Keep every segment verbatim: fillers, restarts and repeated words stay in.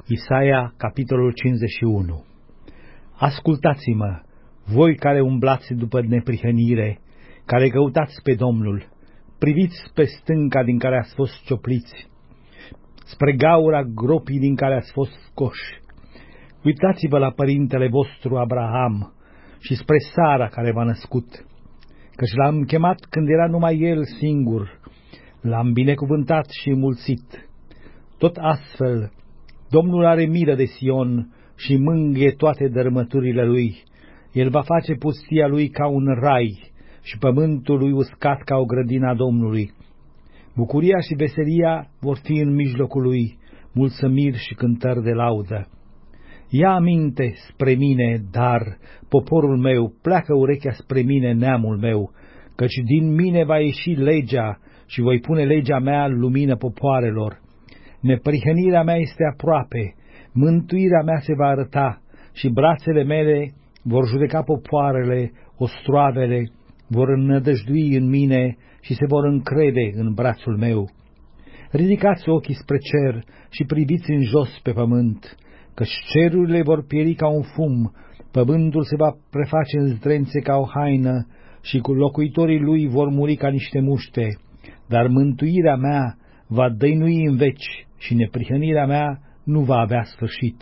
Isaia, capitolul cincizeci și unu. Ascultați-mă, voi care umblați după neprihănire, care căutați pe Domnul, priviți pe stânca din care ați fost ciopliți, spre gaura gropii din care ați fost scoși. Uitați-vă la părintele vostru Abraham și spre Sara care v-a născut, căci l-am chemat când era numai el singur, l-am binecuvântat și înmulțit. Tot astfel, Domnul are milă de Sion și mângâie toate dărâmăturile lui. El va face pustia lui ca un rai și pământul lui uscat ca o grădină a Domnului. Bucuria și veselia vor fi în mijlocul lui, mulțumiri și cântări de laudă. Ia aminte spre mine, dar, poporul meu, pleacă urechea spre mine, neamul meu, căci din mine va ieși legea și voi pune legea mea în lumină popoarelor. Neprihănirea mea este aproape, mântuirea mea se va arăta și brațele mele vor judeca popoarele, ostroavele vor înnădăjdui în mine și se vor încrede în brațul meu. Ridicați ochii spre cer și priviți în jos pe pământ, căci cerurile vor pieri ca un fum, pământul se va preface în zdrențe ca o haină și cu locuitorii lui vor muri ca niște muște, dar mântuirea mea va dăinui în veci și neprihănirea mea nu va avea sfârșit.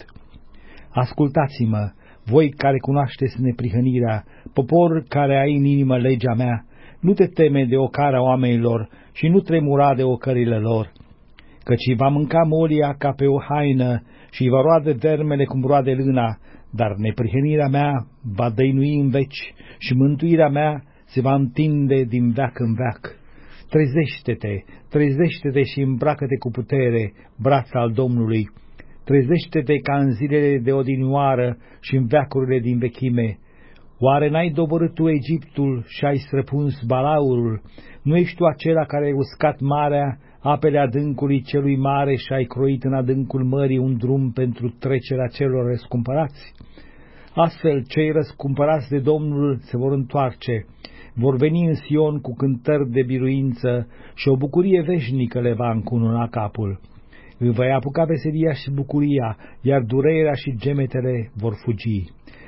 Ascultați-mă, voi care cunoașteți neprihănirea, popor care ai în inimă legea mea, nu te teme de ocara oamenilor și nu tremura de ocările lor, căci îi va mânca molia ca pe o haină și îi va roade vermele cum roade lâna, dar neprihănirea mea va dăinui în veci și mântuirea mea se va întinde din veac în veac. Trezește-te, trezește-te și îmbracă-te cu putere, braț al Domnului. Trezește-te ca în zilele de odinioară și în veacurile din vechime. Oare n-ai doborât tu Egiptul și ai străpuns Balaurul? Nu ești tu acela care ai uscat marea, apele adâncului celui mare și ai croit în adâncul mării un drum pentru trecerea celor răscumpărați? Astfel, cei răscumpărați de Domnul se vor întoarce, vor veni în Sion cu cântări de biruință și o bucurie veșnică le va încununa capul. Îi va apuca veselia și bucuria, iar durerea și gemetele vor fugi.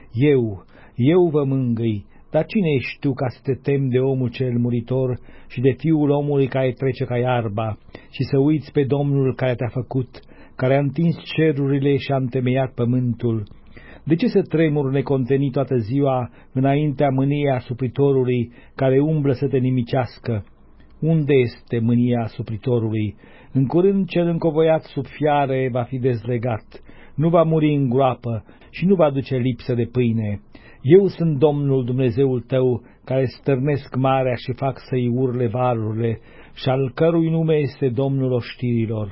Eu, eu vă mângâi, dar cine ești tu ca să te temi de omul cel muritor și de fiul omului care trece ca iarba și să uiți pe Domnul care te-a făcut, care a întins cerurile și a întemeiat pământul? De ce să tremur necontenit toată ziua înaintea mâniei asupritorului care umblă să te nimicească? Unde este mânia asupritorului? În curând cel încovoiat sub fiare va fi dezlegat, nu va muri în groapă și nu va duce lipsă de pâine. Eu sunt Domnul Dumnezeul tău, care stârnesc marea și fac să-i urle valurile, și al cărui nume este Domnul oștirilor.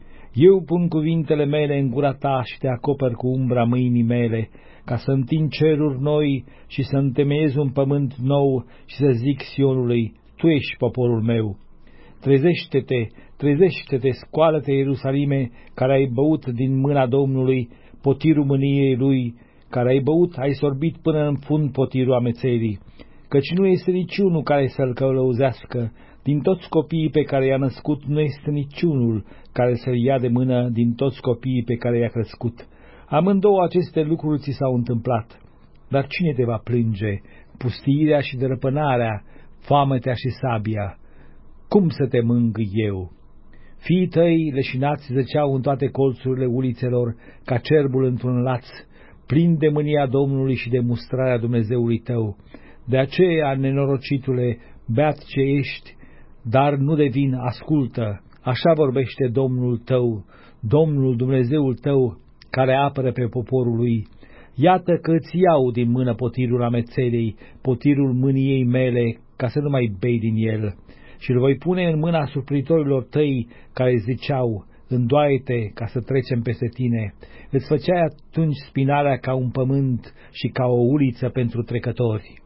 Eu pun cuvintele mele în gura ta și te acopăr cu umbra mâinii mele, ca să întind ceruri noi și să întemeiez un pământ nou și să zic Sionului, tu ești poporul meu. Trezește-te, trezește-te, scoală-te, Ierusalime, care ai băut din mâna Domnului potirul mâniei lui, care ai băut, ai sorbit până în fund potirul amețelii, căci nu este niciunul care să-l călăuzească, din toți copiii pe care i-a născut nu este niciunul care să-l ia de mână din toți copiii pe care i-a crescut. Amândouă aceste lucruri ți s-au întâmplat. Dar cine te va plânge? Pustiirea și dărăpânarea, foametea și sabia. Cum să te mângâi eu? Fiii tăi leșinați zăceau în toate colțurile ulițelor, ca cerbul într-un laț, plin de mânia Domnului și de mustrarea Dumnezeului tău. De aceea, nenorocitule, beat ce ești, dar nu de vin, ascultă, așa vorbește Domnul tău, Domnul Dumnezeul tău, care apără pe poporul lui. Iată că îți iau din mână potirul amețelei, potirul mâniei mele, ca să nu mai bei din el, și îl voi pune în mâna suplitorilor tăi, care ziceau, îndoaie-te ca să trecem peste tine. Îți făceai atunci spinarea ca un pământ și ca o uliță pentru trecători.